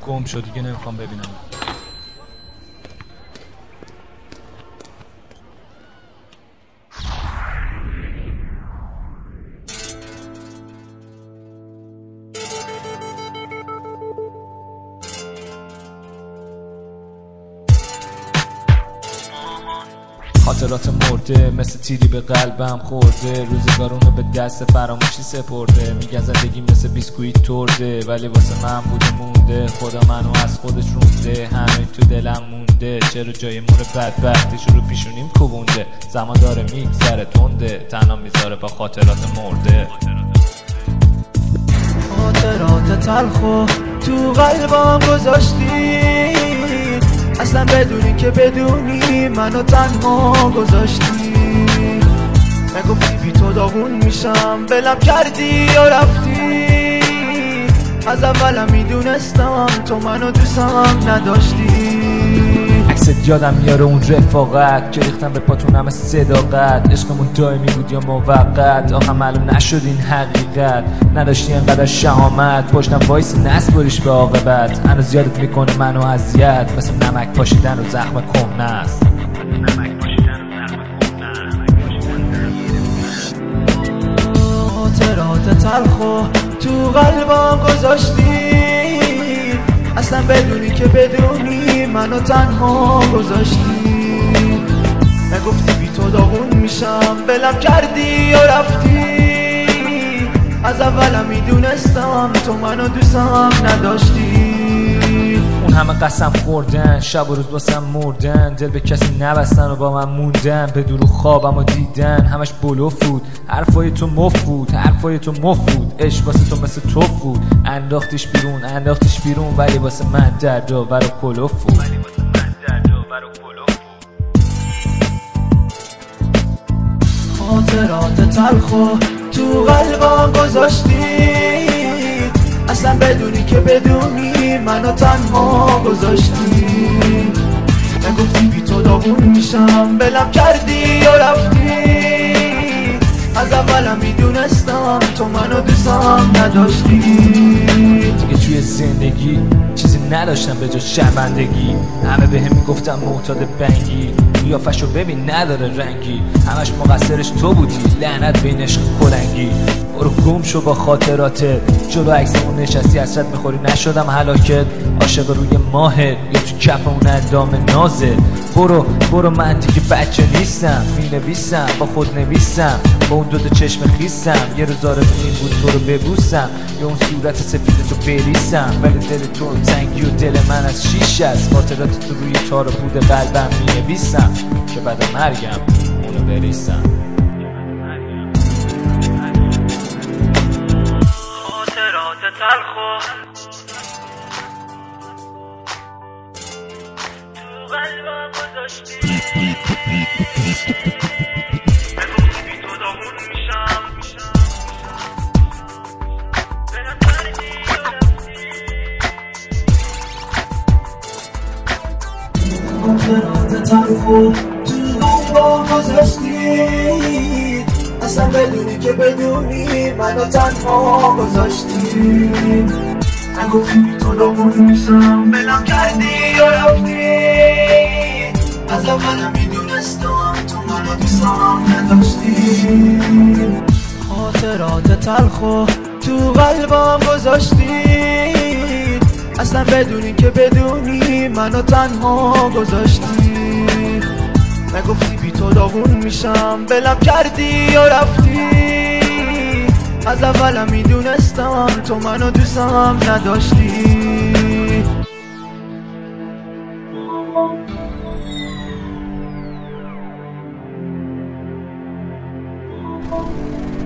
گم شد دیگه نمیخوام ببینم. خاطرات مرده مثل تیری به قلبم خورده، روزگارونو به دست فراموشی سپرده. میگن زندگی مثل بیسکویت ترده، ولی واسه من بوده مونده. خدا منو از خودش رونده، همه تو دلم مونده. چرا جای مور بدبختیش رو پیشونیم کوبونده. زمان داره میگذره تنده، تنها میذاره با خاطرات مرده. خاطرات تلخو تو قلبم گذاشتی، اصلا بدونی که بدونی منو تنها گذاشتی. نگفتی بی تو داغون میشم، بلم کردی یا رفتی. از اولم میدونستم تو منو دوستم نداشتی. عکست یادم میاره اون رفاقت که ریختم به پاتونم صداقت. عشقمون دائمی بود یا موقت، آخه معلوم نشد این حقیقت. نداشتی انقدر شهامت، پشتم وایس نسپریش به عاقبت. هنوز یادت میکنه منو اذیت، مثل نمک پاشیدن و زخم کهنه است. خاطرات تلخو تو قلبم گذاشتی، اصلا بدونی که بدونی منو تنها گذاشتی. نگفتی بی تو داغون میشم، بلم کردی یا رفتی. از اولم میدونستم تو منو دوستم نداشتی. اون همه قسم خوردن، شب و روز واسم مردن. دل به کسی نبستن و با من موندن. به دروغ خوابم و دیدن، همش بلوف بود. حرفای تو مفت بود، حرفای تو مفت بود. عشق واسه تو مثل توف بود، انداختیش بیرون. ولی واسه من دردآور و کلوف بود. خاطرات تلخو تو قلبم گذاشتی، اصلا بدونی که بدونی منو تنها گذاشتی. نگفتی بی تو داغون میشم، بلم کردی یا رفتی. از اولم میدونستم تو منو دوستم نداشتی. دیگه توی زندگی چیزی نداشتم به جز شرمندگی. همه بهم میگفتم معتاد بنگی، قیافشو ببین نداره رنگی. همش مقصرش تو بودی، لعنت بین عشق کلنگی. برو گم شو با خاطراتت، جلو عکسمون نشستی حسرت میخوری. نشدم هلاکت، عاشق روی ماهت یا تو کف اون اندام نازت. برو من دیگه بچه نیستم، مینویسم با خود نویسم. با اون دوتا چشم خیسم، یه روز آرزوم این بود تو رو ببوسم، یا اون صورت سفید تو بریسم. ولی دل تو تنگی و دل من از شیش است. خاطرات تو روی تار و پود قلبم مینویسم که بعد مرگم اونو بریسم. خاطرات تلخو تو قلبم گذاشتی، نگفتی بی تو داغون میشم، بلم کردی یا رفتی. خاطرات تلخو تو قلبم گذاشتی، اصلا بدونی که بدونی منو تنها گذاشتی. نگفتی بی تو داغون میشم، بلم کردی یا رفتی. از اولم میدونستم تو منو دوستم نداشتی. خاطرات تلخو تو قلبم گذاشتی، اصلا بدونی که بدونی منو تنها گذاشتی. نگفتی بی تو داغون میشم، بلم کردی یا رفتی. از اولم میدونستم تو منو دوستم نداشتی.